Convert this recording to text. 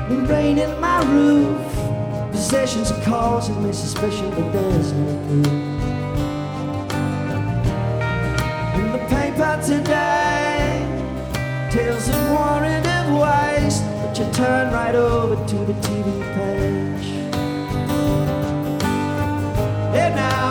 The rain in my roof, possessions are causing me suspicion, but there's no proof. In the paper today, tales of war and of waste, but you turn right over to the TV page. And now